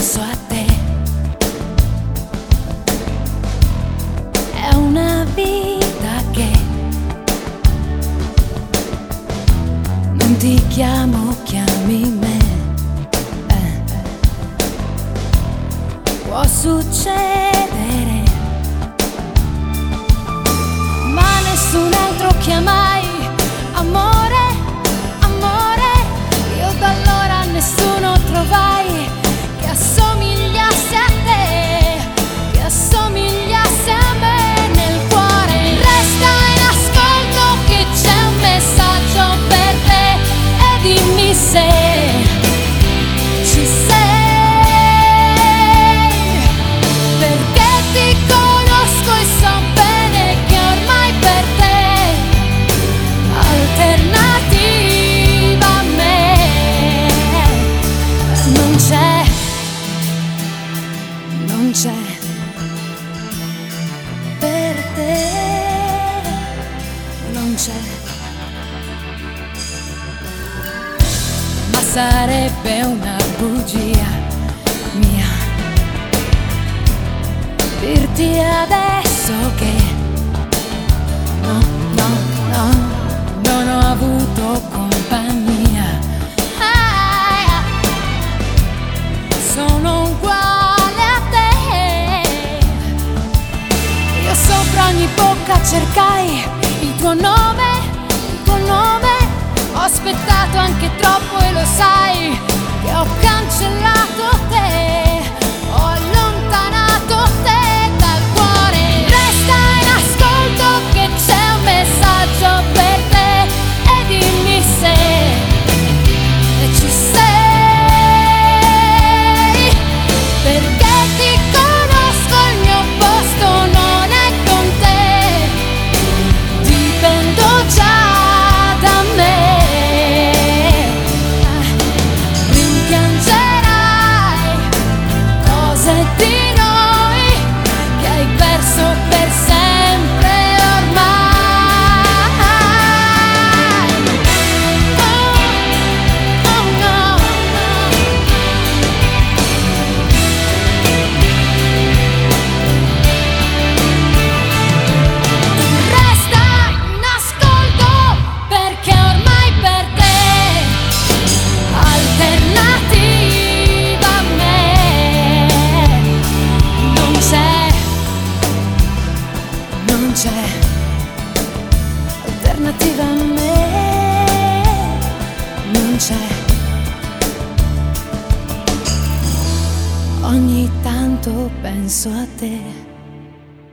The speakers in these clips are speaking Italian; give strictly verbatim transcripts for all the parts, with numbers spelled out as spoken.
penso a te. È una vita che non ti chiamo, chiami me. Eh. Può succedere, ma nessun altro chiamai. Amore, amore, io da allora nessuno trovai che assomigliasse a te, che assomigliasse a me. Nel cuore resta in ascolto che c'è un messaggio per te, e dimmi se ci sei, perché ti conosco e so bene che ormai per te alternativa a me non c'è, non c'è per te, non c'è. Ma sarebbe una bugia mia dirti adesso che no, no, no, non ho avuto compagnia. Ah, sono uguale a te. Io sopra ogni bocca cercai il tuo nome, il tuo nome. Ho aspettato anche troppo e lo sai che ho cancellato te, ho allontanato te dal cuore. Resta in ascolto che c'è un messaggio per te, e dimmi se ci sei, perché ti conosco, il mio posto non è con te, dipendo già da me. Rimpiangerai cose di noi che hai perso per sempre ormai. Oh, oh no, resta in ascolto perché ormai per te alternativa a me non c'è, non c'è alternativa a me, non c'è. Ogni tanto penso a te.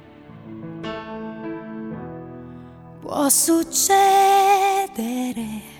Può succedere,